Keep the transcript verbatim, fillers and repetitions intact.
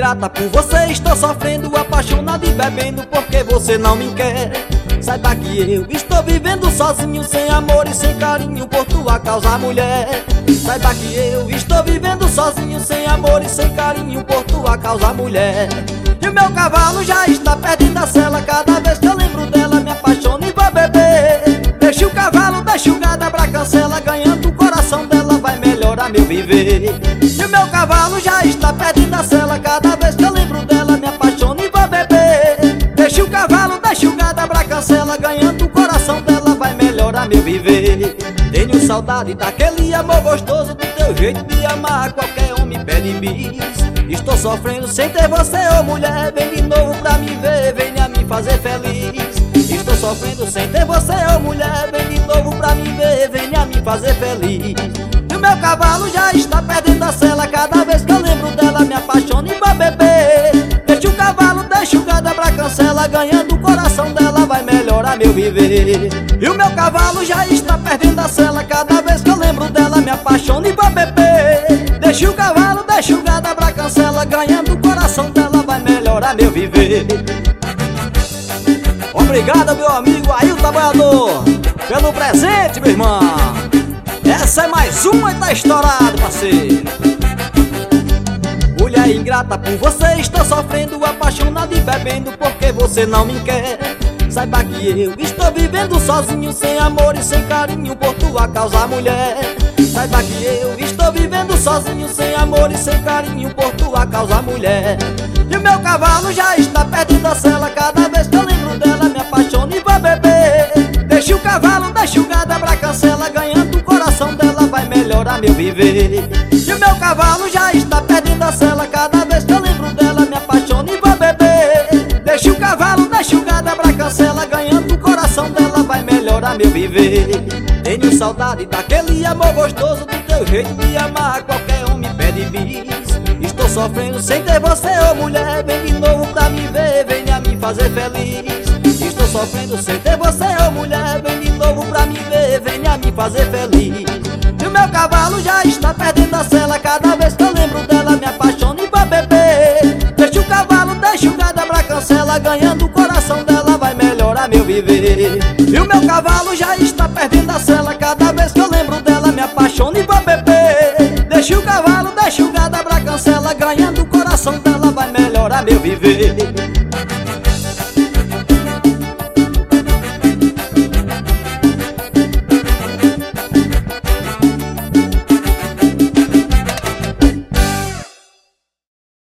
ingrata, por você estou sofrendo, apaixonado e bebendo porque você não me quer. Saiba que eu estou vivendo sozinho, sem amor e sem carinho, por tua causa, mulher. Saiba que eu estou vivendo sozinho, sem amor e sem carinho, por tua causa, mulher. E o meu cavalo já está perdendo a sela, cada vez que eu lembro dela me apaixono e vou beber. Deixa o cavalo, deixa o gado, abra a cancela, ganhando o coração dela vai melhorar meu viver. E o meu cavalo já está perdendo a sela, cada vez que eu lembro dela me apaixono e vou beber. Deixa o cavalo, deixa o gado, abra a cancela, ganhando o coração dela vai melhorar meu viver. Tenho saudade daquele amor gostoso, do teu jeito de amar, qualquer homem pede bis. Estou sofrendo sem ter você, ô mulher, vem de novo pra me ver, venha me fazer feliz. Estou sofrendo sem ter você, ô mulher, vem de novo pra me ver, venha me fazer feliz. E o meu cavalo já está perdendo a sela, cada vez que eu lembro dela me apaixono e vou beber. Deixa o cavalo, deixa o gado, abra a cancela, ganhando o coração dela vai melhorar meu viver. E o meu cavalo já está perdendo a sela, cada vez que eu lembro dela me apaixono e vou beber. Deixa o cavalo, deixa o gado, abra a cancela, ganhando o coração dela vai melhorar meu viver. Obrigado, meu amigo Ailton Boiador, pelo presente, meu irmão. Essa é mais uma e tá estourado, parceiro. Mulher ingrata, por você estou sofrendo, apaixonado e bebendo porque você não me quer. Saiba que eu estou vivendo sozinho, sem amor e sem carinho, por tua causa, mulher. Saiba que eu estou vivendo sozinho, sem amor e sem carinho, por tua causa, mulher. E o meu cavalo já está perdendo a sela, cada vez que eu lembro dela me apaixono e vou beber. Deixa o cavalo, deixa o gado, abra a cancela, ganhando o coração dela vai melhorar meu viver. E o meu cavalo já está perdendo a sela, cada vez que eu lembro dela me apaixono e vou beber. Deixa o cavalo, deixa o gado, abra a cancela, ganhando o coração dela vai melhorar meu viver. Tenho saudade daquele amor gostoso, do teu jeito de amar, qualquer homem pede bis. Estou sofrendo sem ter você, ô mulher, vem de novo pra me ver, venha me fazer feliz. Estou sofrendo sem ter você, ô mulher, vem de novo pra me ver, venha me fazer feliz. E o meu cavalo já está perdendo a sela, cada vez que eu lembro dela me apaixono e vou beber. Deixa o cavalo, deixa o gado, abra a cancela, ganhando o coração dela vai melhorar meu viver. E o meu cavalo já está perdendo a sela, cada vez que eu lembro dela me apaixono e vou beber. Deixa o cavalo, deixa o gado, abra a cancela, ganhando o coração dela vai melhorar meu